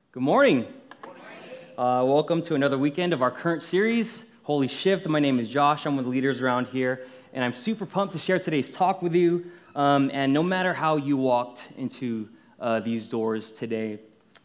Good morning. Welcome to another weekend of our current series, Holy Shift. My name is Josh. I'm one of the leaders around here, and I'm super pumped to share today's talk with you. And no matter how you walked into these doors today,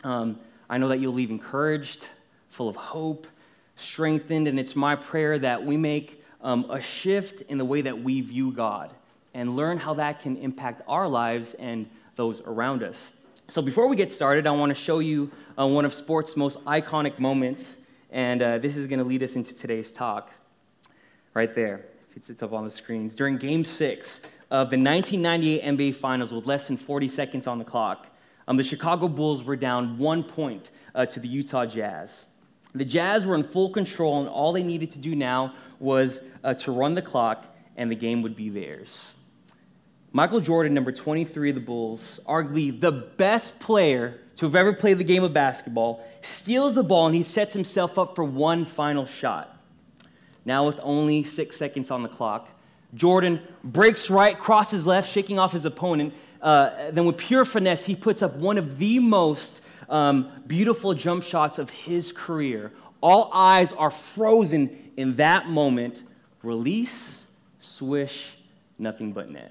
I know that you'll leave encouraged, full of hope, strengthened, and it's my prayer that we make a shift in the way that we view God and learn how that can impact our lives and those around us. So before we get started, I want to show you one of sports' most iconic moments, and this is going to lead us into today's talk. Right there, if it's up on the screens. During Game 6 of the 1998 NBA Finals with less than 40 seconds on the clock, the Chicago Bulls were down 1 point to the Utah Jazz. The Jazz were in full control, and all they needed to do now was to run the clock, and the game would be theirs. Michael Jordan, number 23 of the Bulls, arguably the best player to have ever played the game of basketball, steals the ball and he sets himself up for one final shot. Now with only 6 seconds on the clock, Jordan breaks right, crosses left, shaking off his opponent. Then with pure finesse, he puts up one of the most beautiful jump shots of his career. All eyes are frozen in that moment. Release, swish, nothing but net.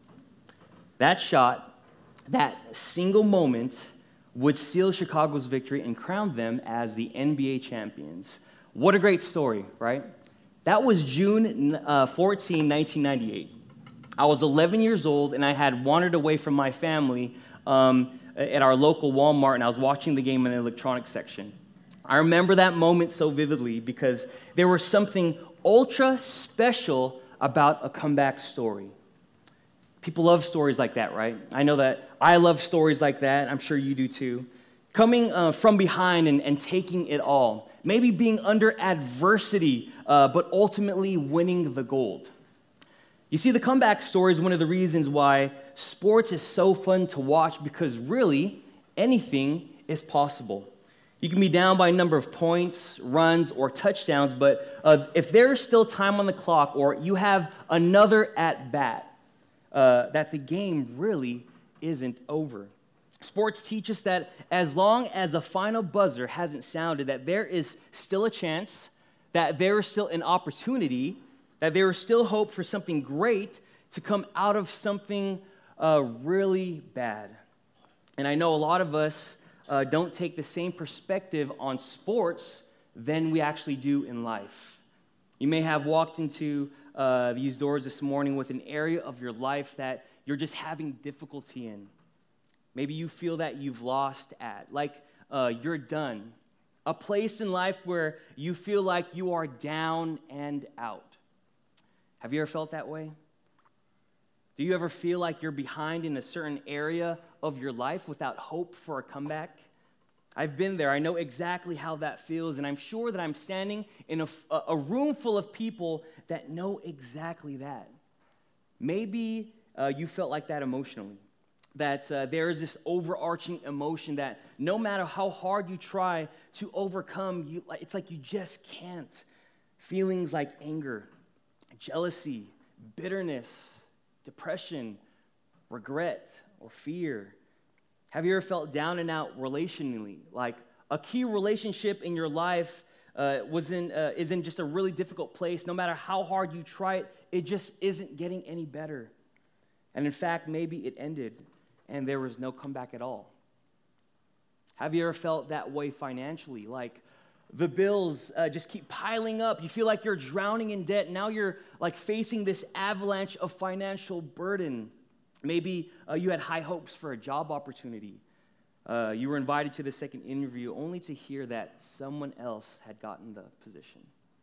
That shot, that single moment, would seal Chicago's victory and crown them as the NBA champions. What a great story, right? That was June 14, 1998. I was 11 years old, and I had wandered away from my family at our local Walmart, and I was watching the game in the electronics section. I remember that moment so vividly because there was something ultra special about a comeback story. People love stories like that, right? I know that I love stories like that. I'm sure you do too. Coming from behind and taking it all. Maybe being under adversity, but ultimately winning the gold. You see, the comeback story is one of the reasons why sports is so fun to watch because really, anything is possible. You can be down by a number of points, runs, or touchdowns, but if there's still time on the clock or you have another at-bat, that the game really isn't over. Sports teach us that as long as a final buzzer hasn't sounded, that there is still a chance, that there is still an opportunity, that there is still hope for something great to come out of something really bad. And I know a lot of us don't take the same perspective on sports than we actually do in life. You may have walked into these doors this morning with an area of your life that you're just having difficulty in. Maybe you feel that you've lost at, like you're done. A place in life where you feel like you are down and out. Have you ever felt that way? Do you ever feel like you're behind in a certain area of your life without hope for a comeback? I've been there. I know exactly how that feels, and I'm sure that I'm standing in a room full of people that know exactly that. Maybe you felt like that emotionally, that there is this overarching emotion that no matter how hard you try to overcome, it's like you just can't. Feelings like anger, jealousy, bitterness, depression, regret, or fear. Have you ever felt down and out relationally? Like a key relationship in your life is in just a really difficult place. No matter how hard you try it, it just isn't getting any better. And in fact, maybe it ended and there was no comeback at all. Have you ever felt that way financially? Like the bills just keep piling up. You feel like you're drowning in debt. Now you're like facing this avalanche of financial burden. Maybe you had high hopes for a job opportunity. You were invited to the second interview only to hear that someone else had gotten the position.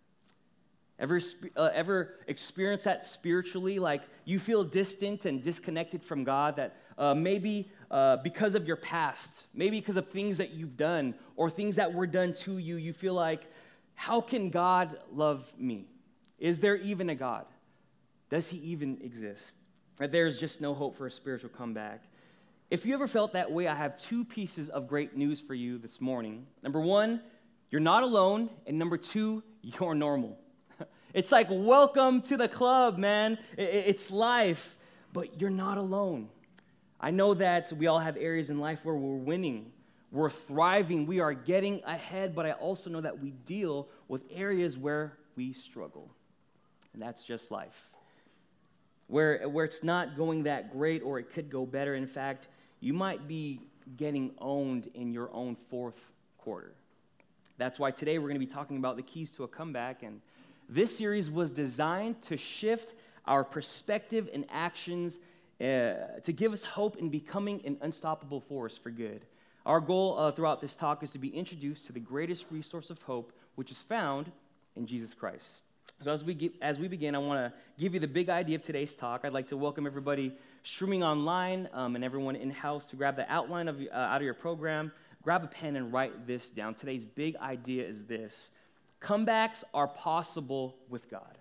Ever experienced that spiritually? Like you feel distant and disconnected from God, that maybe because of your past, maybe because of things that you've done or things that were done to you, you feel like, how can God love me? Is there even a God? Does he even exist? There's just no hope for a spiritual comeback. If you ever felt that way, I have two pieces of great news for you this morning. Number one, you're not alone. And number two, you're normal. It's like, welcome to the club, man. It's life, but you're not alone. I know that we all have areas in life where we're winning, we're thriving, we are getting ahead, but I also know that we deal with areas where we struggle. And that's just life. Where it's not going that great or it could go better. In fact, you might be getting owned in your own fourth quarter. That's why today we're going to be talking about the keys to a comeback. And this series was designed to shift our perspective and actions to give us hope in becoming an unstoppable force for good. Our goal throughout this talk is to be introduced to the greatest resource of hope, which is found in Jesus Christ. So as we begin, I want to give you the big idea of today's talk. I'd like to welcome everybody streaming online and everyone in-house to grab the outline out of your program, grab a pen and write this down. Today's big idea is this: comebacks are possible with God.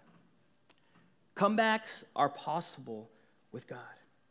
Comebacks are possible with God.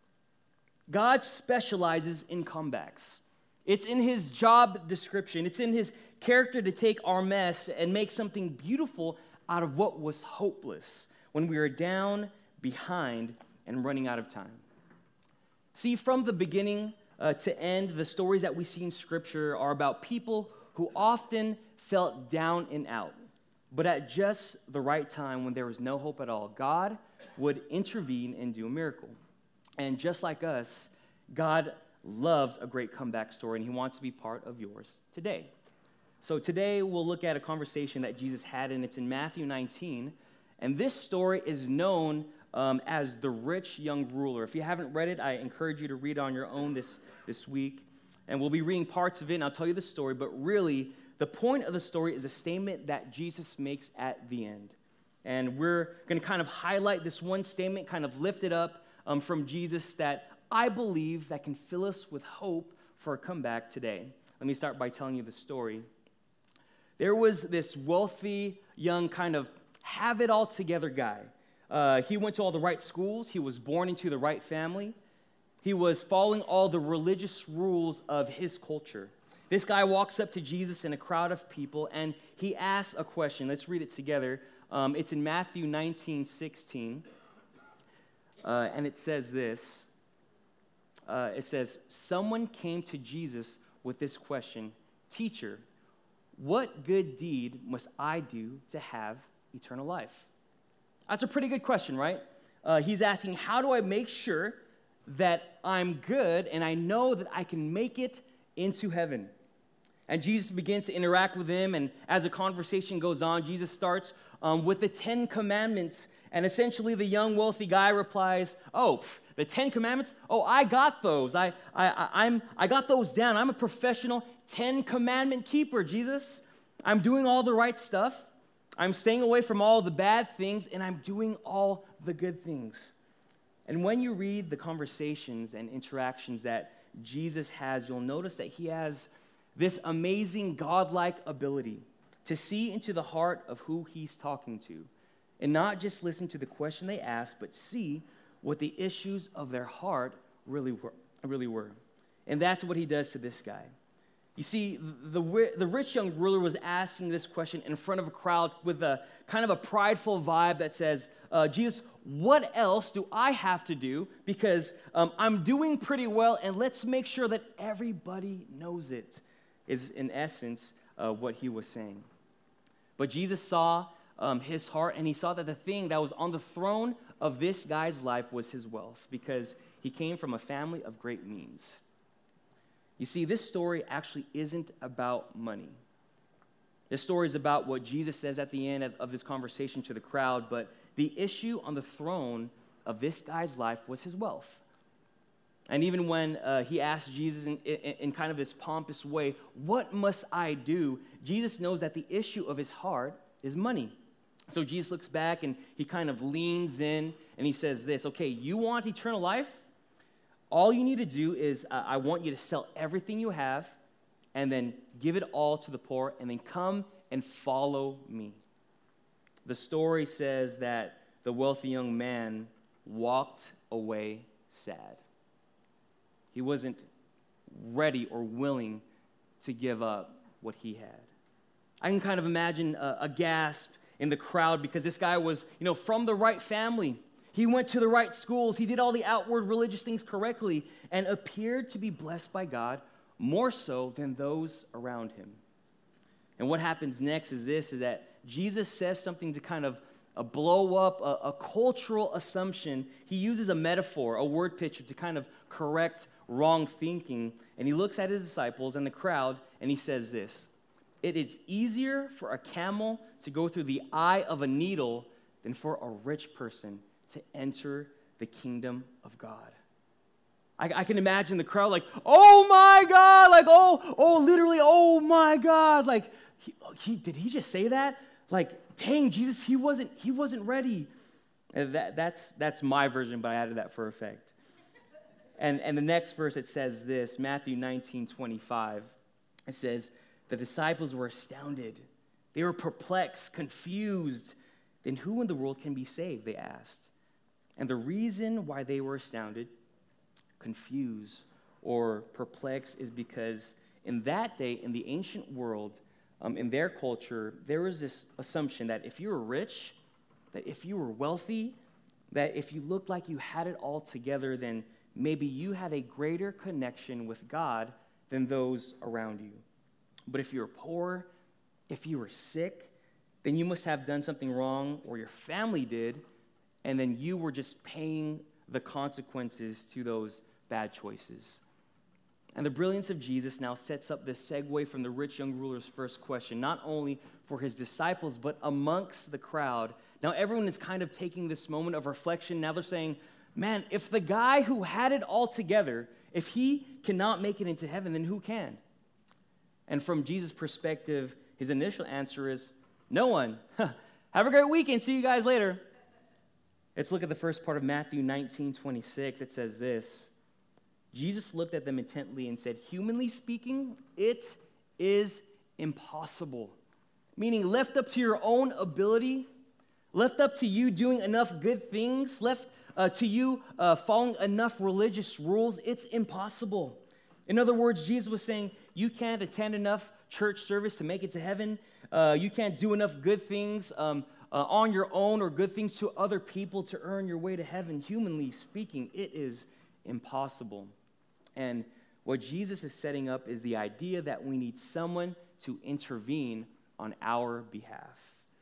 God specializes in comebacks. It's in his job description. It's in his character to take our mess and make something beautiful out of what was hopeless when we were down, behind, and running out of time. See, from the beginning to end, the stories that we see in Scripture are about people who often felt down and out. But at just the right time, when there was no hope at all, God would intervene and do a miracle. And just like us, God loves a great comeback story, and he wants to be part of yours today. So today we'll look at a conversation that Jesus had, and it's in Matthew 19. And this story is known as the rich young ruler. If you haven't read it, I encourage you to read it on your own this week. And we'll be reading parts of it, and I'll tell you the story. But really, the point of the story is a statement that Jesus makes at the end. And we're going to kind of highlight this one statement, kind of lift it up from Jesus that I believe that can fill us with hope for a comeback today. Let me start by telling you the story. There was this wealthy, young, kind of have-it-all-together guy. He went to all the right schools. He was born into the right family. He was following all the religious rules of his culture. This guy walks up to Jesus in a crowd of people, and he asks a question. Let's read it together. It's in Matthew 19:16, and it says this. It says, someone came to Jesus with this question, "Teacher, what good deed must I do to have eternal life?" That's a pretty good question, right? He's asking, how do I make sure that I'm good and I know that I can make it into heaven? And Jesus begins to interact with him, and as the conversation goes on, Jesus starts with the 10 Commandments, and essentially the young wealthy guy replies, the 10 Commandments? Oh, I got those. I got those down. I'm a professional 10 Commandment keeper, Jesus. I'm doing all the right stuff. I'm staying away from all the bad things, and I'm doing all the good things. And when you read the conversations and interactions that Jesus has, you'll notice that he has this amazing godlike ability to see into the heart of who he's talking to, and not just listen to the question they ask, but see what the issues of their heart really were. And that's what he does to this guy. You see, the rich young ruler was asking this question in front of a crowd with a kind of a prideful vibe that says, Jesus, what else do I have to do? Because I'm doing pretty well, and let's make sure that everybody knows it, is in essence what he was saying. But Jesus saw his heart, and he saw that the thing that was on the throne of this guy's life was his wealth, because he came from a family of great means. You see, this story actually isn't about money. This story is about what Jesus says at the end of this conversation to the crowd, but the issue on the throne of this guy's life was his wealth. And even when he asked Jesus in kind of this pompous way, what must I do? Jesus knows that the issue of his heart is money. So Jesus looks back and he kind of leans in and he says this, okay, you want eternal life? All you need to do is I want you to sell everything you have and then give it all to the poor and then come and follow me. The story says that the wealthy young man walked away sad. He wasn't ready or willing to give up what he had. I can kind of imagine a gasp in the crowd because this guy was, from the right family. He went to the right schools. He did all the outward religious things correctly and appeared to be blessed by God, more so than those around him. And what happens next is this, is that Jesus says something to kind of blow up a cultural assumption. He uses a metaphor, a word picture, to kind of correct wrong thinking. And he looks at his disciples and the crowd, and he says this: "It is easier for a camel to go through the eye of a needle than for a rich person to enter the kingdom of God." I can imagine the crowd like, "Oh my God!" Like, literally, "Oh my God!" Like, did he just say that? Like, dang, Jesus, he wasn't ready. And that's my version, but I added that for effect. And the next verse, it says this, Matthew 19:25. It says, "The disciples were astounded. They were perplexed, confused. Then who in the world can be saved?" they asked. And the reason why they were astounded, confused, or perplexed is because in that day, in the ancient world, in their culture, there was this assumption that if you were rich, that if you were wealthy, that if you looked like you had it all together, then maybe you had a greater connection with God than those around you. But if you were poor, if you were sick, then you must have done something wrong, or your family did, and then you were just paying the consequences to those bad choices. And the brilliance of Jesus now sets up this segue from the rich young ruler's first question, not only for his disciples, but amongst the crowd. Now everyone is kind of taking this moment of reflection. Now they're saying, man, if the guy who had it all together, if he cannot make it into heaven, then who can? And from Jesus' perspective, his initial answer is, no one. Have a great weekend. See you guys later. Let's look at the first part of Matthew 19:26. It says this: "Jesus looked at them intently and said, 'Humanly speaking, it is impossible.'" Meaning, left up to your own ability, left up to you doing enough good things, left to you following enough religious rules, it's impossible. In other words, Jesus was saying, you can't attend enough church service to make it to heaven. You can't do enough good things on your own, or good things to other people to earn your way to heaven. Humanly speaking, it is impossible. And what Jesus is setting up is the idea that we need someone to intervene on our behalf.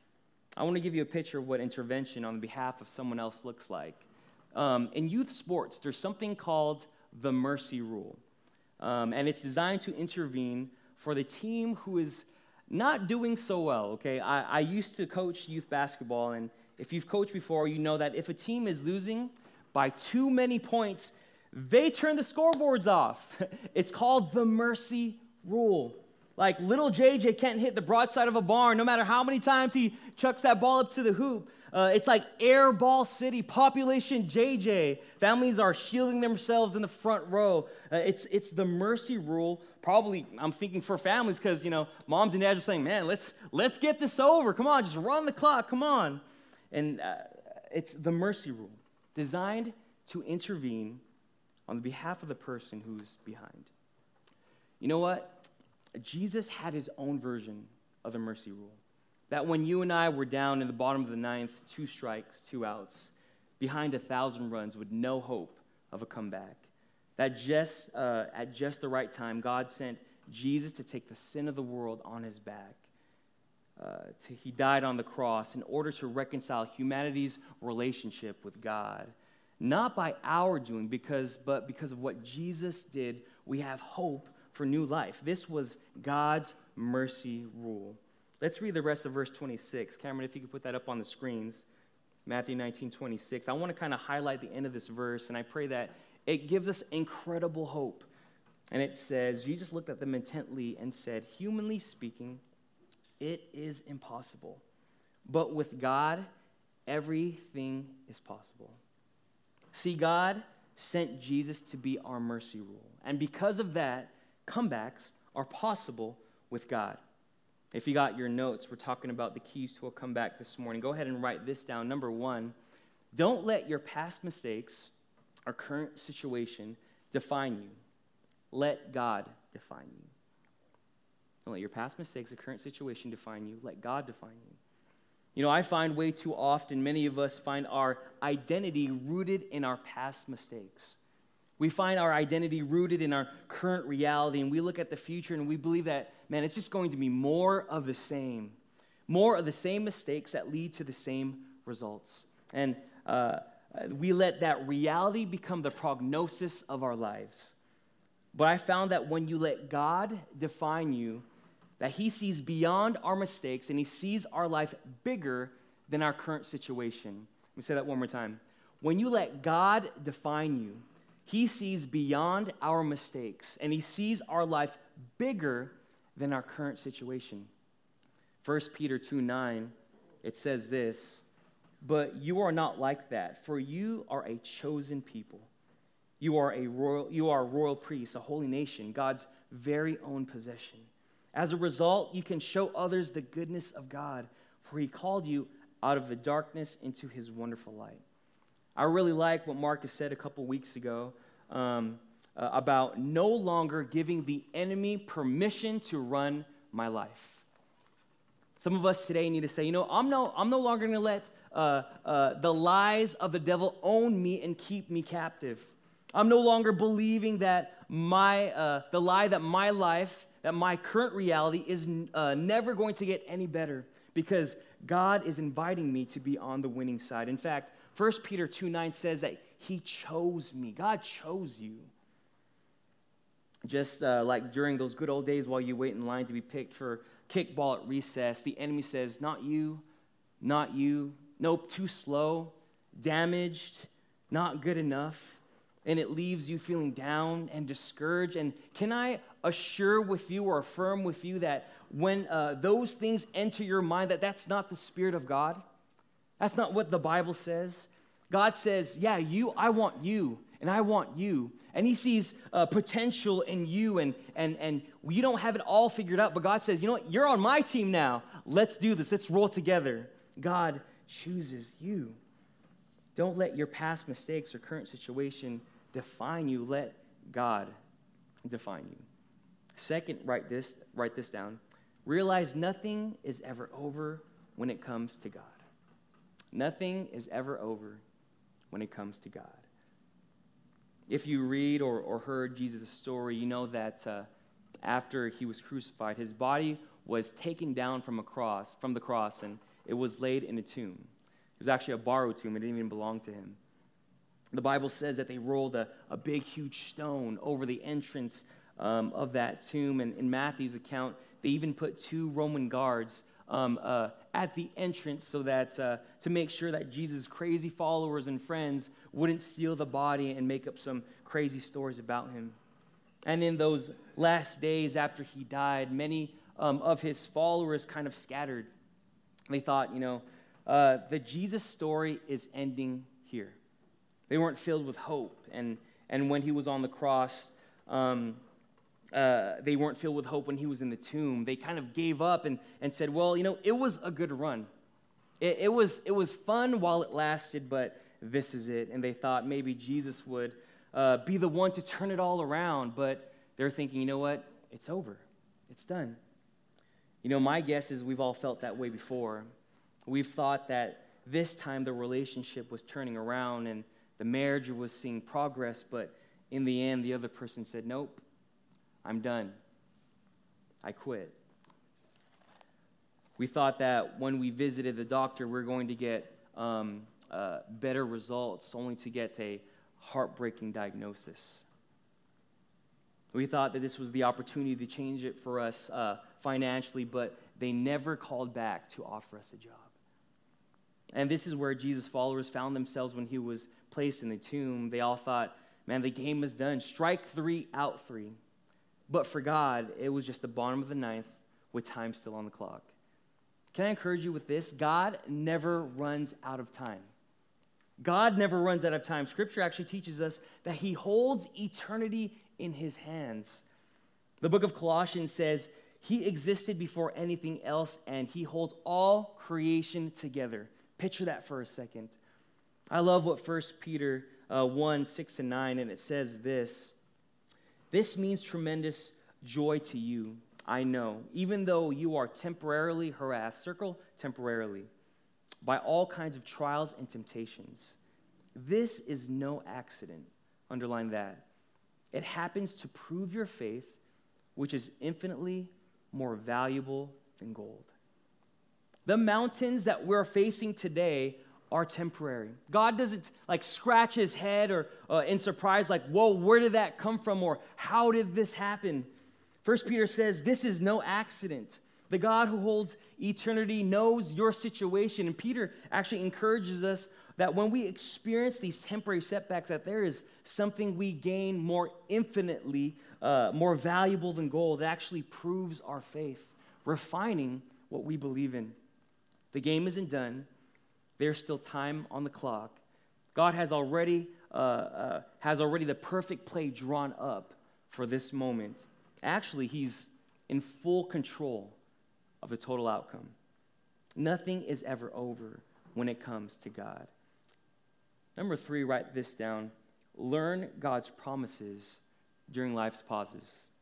I want to give you a picture of what intervention on behalf of someone else looks like. In youth sports, there's something called the mercy rule. And it's designed to intervene for the team who is not doing so well, okay? I used to coach youth basketball, and if you've coached before, you know that if a team is losing by too many points, they turn the scoreboards off. It's called the mercy rule. Like, little JJ can't hit the broadside of a barn no matter how many times he chucks that ball up to the hoop. It's like air ball city, population JJ. Families are shielding themselves in the front row. It's the mercy rule. Probably, I'm thinking for families, because, moms and dads are saying, man, let's get this over. Come on, just run the clock. Come on. And it's the mercy rule, designed to intervene on the behalf of the person who's behind. You know what? Jesus had his own version of the mercy rule. That when you and I were down in the bottom of the ninth, 2 strikes, 2 outs, behind 1,000 runs with no hope of a comeback, that at just the right time, God sent Jesus to take the sin of the world on his back. He died on the cross in order to reconcile humanity's relationship with God. Not by our doing, but because of what Jesus did, we have hope for new life. This was God's mercy rule. Let's read the rest of verse 26. Cameron, if you could put that up on the screens. Matthew 19:26. I want to kind of highlight the end of this verse, and I pray that it gives us incredible hope. And it says, Jesus looked at them intently and said, humanly speaking, it is impossible. But with God, everything is possible. See, God sent Jesus to be our mercy rule. And because of that, comebacks are possible with God. If you got your notes, we're talking about the keys to a comeback this morning. Go ahead and write this down. Number 1, don't let your past mistakes or current situation define you. Let God define you. Don't let your past mistakes or current situation define you. Let God define you. I find way too often many of us find our identity rooted in our past mistakes. We find our identity rooted in our current reality, and we look at the future and we believe that, man, it's just going to be more of the same mistakes that lead to the same results. And we let that reality become the prognosis of our lives. But I found that when you let God define you, that He sees beyond our mistakes and He sees our life bigger than our current situation. Let me say that one more time. When you let God define you, He sees beyond our mistakes and He sees our life bigger than our current situation. 1 Peter 2:9, it says this, "But you are not like that, for you are a chosen people. You are a royal priest, a holy nation, God's very own possession. As a result, you can show others the goodness of God, for He called you out of the darkness into His wonderful light." I really like what Marcus said a couple weeks ago about no longer giving the enemy permission to run my life. Some of us today need to say, I'm no longer going to let the lies of the devil own me and keep me captive. I'm no longer believing that the lie that my life, that my current reality is never going to get any better, because God is inviting me to be on the winning side. In fact, 1 Peter 2:9 says that He chose me. God chose you. Just like during those good old days while you wait in line to be picked for kickball at recess, the enemy says, not you, nope, too slow, damaged, not good enough. And it leaves you feeling down and discouraged. And can I assure with you or affirm with you that when those things enter your mind, that's not the Spirit of God? That's not what the Bible says. God says, yeah, I want you, and I want you. And He sees potential in you, and you don't have it all figured out, but God says, you know what, you're on my team now. Let's do this. Let's roll together. God chooses you. Don't let your past mistakes or current situation define you. Let God define you. Second, write this down. Realize nothing is ever over when it comes to God. Nothing is ever over when it comes to God. If you read or heard Jesus' story, you know that after He was crucified, His body was taken down from the cross, and it was laid in a tomb. It was actually a borrowed tomb. It didn't even belong to Him. The Bible says that they rolled a big, huge stone over the entrance of that tomb. And in Matthew's account, they even put 2 Roman guards at the entrance so that to make sure that Jesus' crazy followers and friends wouldn't steal the body and make up some crazy stories about Him. And in those last days after He died, many of His followers kind of scattered. They thought, the Jesus story is ending here. They weren't filled with hope. And when He was on the cross, they weren't filled with hope when He was in the tomb. They kind of gave up and said, well, it was a good run. It was fun while it lasted, but this is it. And they thought maybe Jesus would be the one to turn it all around. But they're thinking, you know what? It's over. It's done. My guess is we've all felt that way before. We've thought that this time the relationship was turning around and the marriage was seeing progress, but in the end, the other person said, nope, I'm done. I quit. We thought that when we visited the doctor, we're going to get better results, only to get a heartbreaking diagnosis. We thought that this was the opportunity to change it for us financially, but they never called back to offer us a job. And this is where Jesus' followers found themselves when He was placed in the tomb. They all thought, man, the game is done. Strike 3, out 3. But for God, it was just the bottom of the ninth with time still on the clock. Can I encourage you with this? God never runs out of time. God never runs out of time. Scripture actually teaches us that He holds eternity in His hands. The book of Colossians says, He existed before anything else, and He holds all creation together. Picture that for a second. I love what 1 Peter 1, 6 and 9, and it says this. This means tremendous joy to you, I know, even though you are temporarily harassed, circle temporarily, by all kinds of trials and temptations. This is no accident, underline that. It happens to prove your faith, which is infinitely more valuable than gold. The mountains that we're facing today are temporary. God doesn't scratch his head or in surprise whoa, where did that come from? Or how did this happen? 1 Peter says this is no accident. The God who holds eternity knows your situation. And Peter actually encourages us that when we experience these temporary setbacks, that there is something we gain more infinitely, more valuable than gold. It actually proves our faith, refining what we believe in. The game isn't done. There's still time on the clock. God has already the perfect play drawn up for this moment. Actually, he's in full control of the total outcome. Nothing is ever over when it comes to God. Number 3, write this down. Learn God's promises during life's pauses.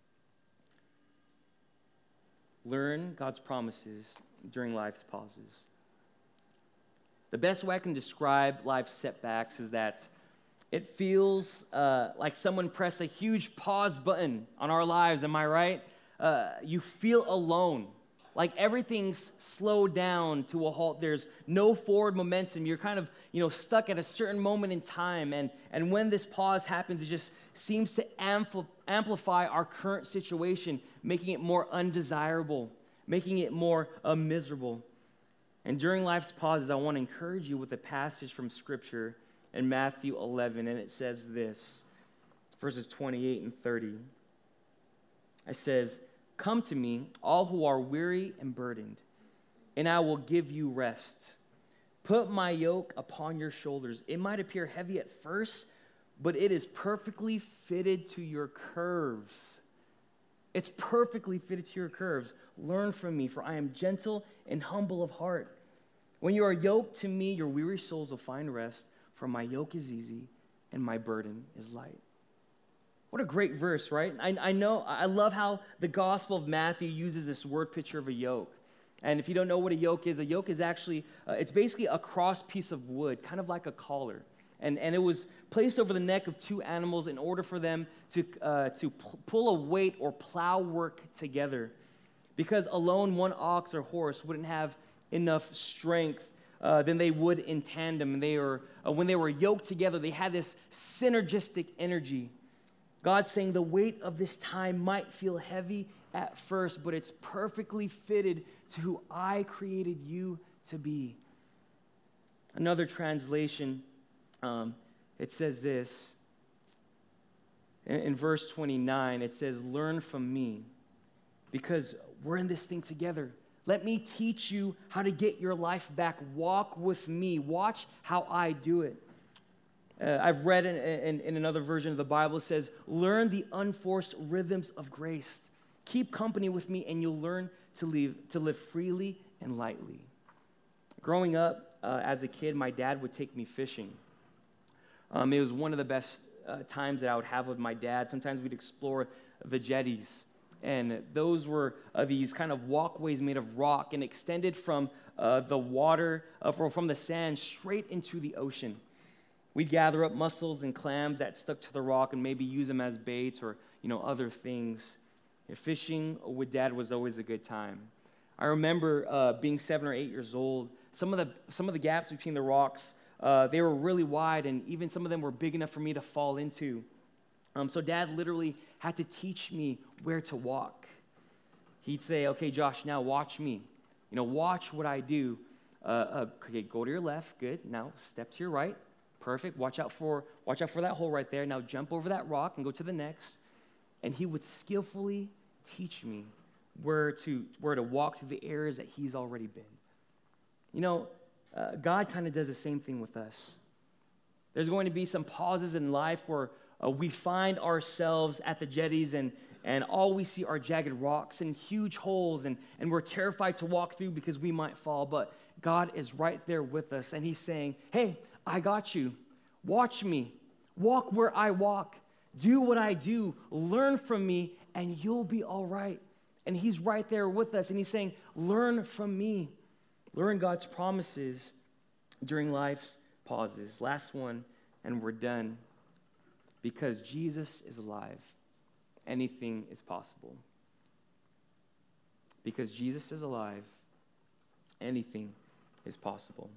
Learn God's promises during life's pauses. The best way I can describe life's setbacks is that it feels like someone pressed a huge pause button on our lives, am I right? You feel alone, like everything's slowed down to a halt. There's no forward momentum. You're kind of, stuck at a certain moment in time, and when this pause happens, it just seems to amplify our current situation, making it more undesirable, making it more miserable. And during life's pauses, I want to encourage you with a passage from Scripture in Matthew 11, and it says this, verses 28 and 30. It says, "Come to me, all who are weary and burdened, and I will give you rest. Put my yoke upon your shoulders. It might appear heavy at first, but it is perfectly fitted to your curves." It's perfectly fitted to your curves. "Learn from me, for I am gentle and humble of heart. When you are yoked to me, your weary souls will find rest, for my yoke is easy and my burden is light." What a great verse, right? I love how the Gospel of Matthew uses this word picture of a yoke. And if you don't know what a yoke is actually, it's basically a cross piece of wood, kind of like a collar. And it was placed over the neck of two animals in order for them to pull a weight or plow work together. Because alone one ox or horse wouldn't have enough strength than they would in tandem. And when they were yoked together, they had this synergistic energy. God's saying the weight of this time might feel heavy at first, but it's perfectly fitted to who I created you to be. Another translation, it says this. In verse 29, it says, "Learn from me, because we're in this thing together. Let me teach you how to get your life back. Walk with me. Watch how I do it." I've read in another version of the Bible, it says, "Learn the unforced rhythms of grace. Keep company with me, and you'll learn to live freely and lightly." Growing up as a kid, my dad would take me fishing. It was one of the best times that I would have with my dad. Sometimes we'd explore the jetties. And those were these kind of walkways made of rock and extended from the water, from the sand straight into the ocean. We'd gather up mussels and clams that stuck to the rock and maybe use them as baits or, other things. Fishing with Dad was always a good time. I remember being 7 or 8 years old. Some of the gaps between the rocks, they were really wide, and even some of them were big enough for me to fall into. So Dad literally had to teach me where to walk. He'd say, "Okay, Josh, now watch me. Watch what I do. Okay, go to your left. Good. Now step to your right. Perfect. Watch out for that hole right there. Now jump over that rock and go to the next." And he would skillfully teach me where to walk through the areas that he's already been. God kind of does the same thing with us. There's going to be some pauses in life where we find ourselves at the jetties and all we see are jagged rocks and huge holes, and we're terrified to walk through because we might fall. But God is right there with us, and he's saying, "Hey, I got you. Watch me. Walk where I walk. Do what I do. Learn from me, and you'll be all right." And he's right there with us, and he's saying, "Learn from me." Learn God's promises during life's pauses. Last one, and we're done. Because Jesus is alive, anything is possible. Because Jesus is alive, anything is possible.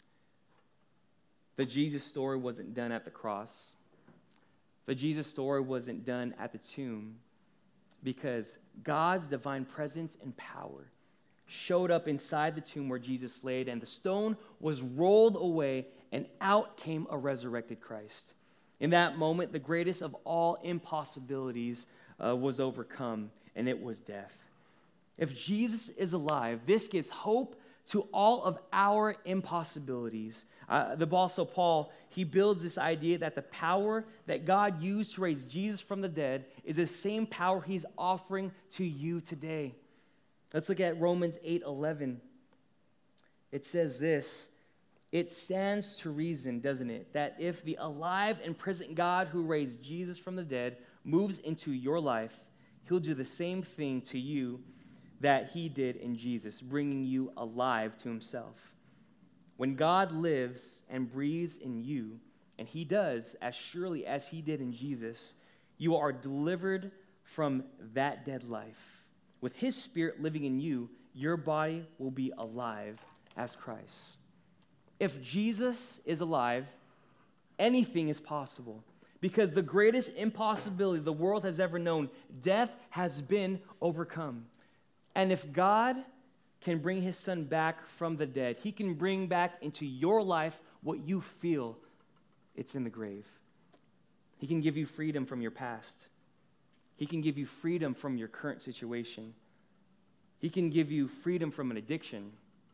The Jesus story wasn't done at the cross. The Jesus story wasn't done at the tomb, because God's divine presence and power showed up inside the tomb where Jesus laid, and the stone was rolled away, and out came a resurrected Christ. In that moment, the greatest of all impossibilities was overcome, and it was death. If Jesus is alive, this gives hope to all of our impossibilities. The Apostle Paul, he builds this idea that the power that God used to raise Jesus from the dead is the same power he's offering to you today. Let's look at Romans 8:11. It says this: it stands to reason, doesn't it, that if the alive and present God who raised Jesus from the dead moves into your life, he'll do the same thing to you that he did in Jesus, bringing you alive to himself. When God lives and breathes in you, and he does as surely as he did in Jesus, you are delivered from that dead life. With his Spirit living in you, your body will be alive as Christ. If Jesus is alive, anything is possible, because the greatest impossibility the world has ever known, death, has been overcome. And if God can bring his son back from the dead, he can bring back into your life what you feel it's in the grave. He can give you freedom from your past. He can give you freedom from your current situation. He can give you freedom from an addiction.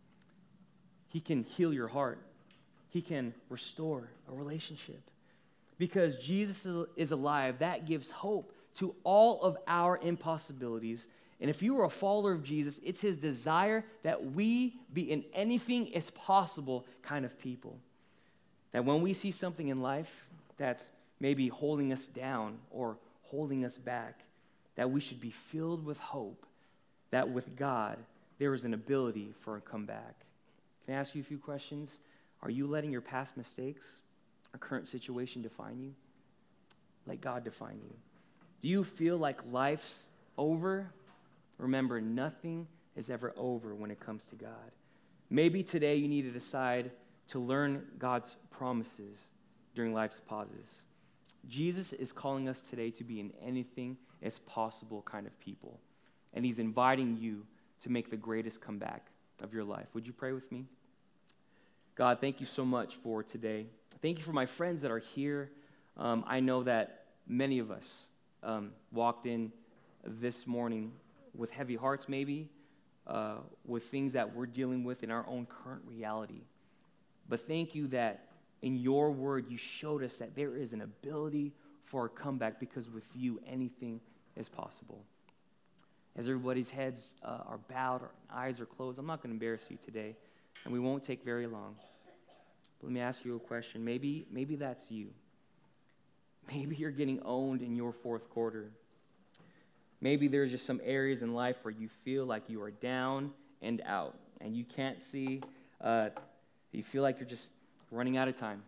He can heal your heart. He can restore a relationship. Because Jesus is alive, that gives hope to all of our impossibilities. And if you are a follower of Jesus, it's his desire that we be an anything is possible kind of people. That when we see something in life that's maybe holding us down or holding us back, that we should be filled with hope that with God, there is an ability for a comeback. Can I ask you a few questions? Are you letting your past mistakes or current situation define you? Let God define you. Do you feel like life's over? Remember, nothing is ever over when it comes to God. Maybe today you need to decide to learn God's promises during life's pauses. Jesus is calling us today to be an anything is possible kind of people. And he's inviting you to make the greatest comeback of your life. Would you pray with me? God, thank you so much for today. Thank you for my friends that are here. I know that many of us walked in this morning with heavy hearts maybe, with things that we're dealing with in our own current reality. But thank you that in your word you showed us that there is an ability for a comeback, because with you anything is possible. As everybody's heads are bowed or eyes are closed, I'm not going to embarrass you today, and we won't take very long. But let me ask you a question. Maybe that's you. Maybe you're getting owned in your fourth quarter. Maybe there's just some areas in life where you feel like you are down and out, and you can't see, you feel like you're just running out of time.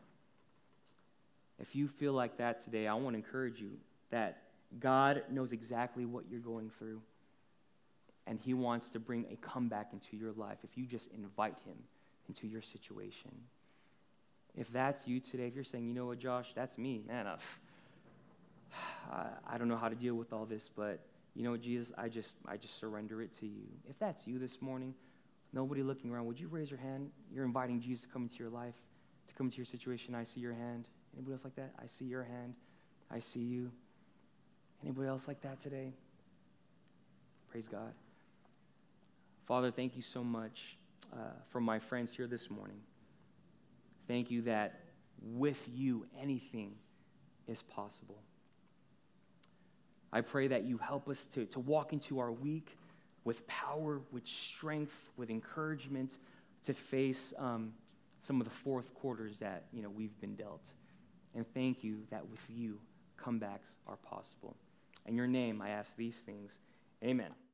If you feel like that today, I want to encourage you that God knows exactly what you're going through, and he wants to bring a comeback into your life if you just invite him into your situation. If that's you today, if you're saying, you know what, Josh, that's me, man, I don't know how to deal with all this, but you know what, Jesus, I just surrender it to you. If that's you this morning, nobody looking around, would you raise your hand? You're inviting Jesus to come into your life, to come into your situation. I see your hand. Anybody else like that? I see your hand. I see you. Anybody else like that today? Praise God. Father, thank you so much for my friends here this morning. Thank you that with you, anything is possible. I pray that you help us to walk into our week with power, with strength, with encouragement to face some of the fourth quarters that we've been dealt. And thank you that with you, comebacks are possible. In your name, I ask these things. Amen.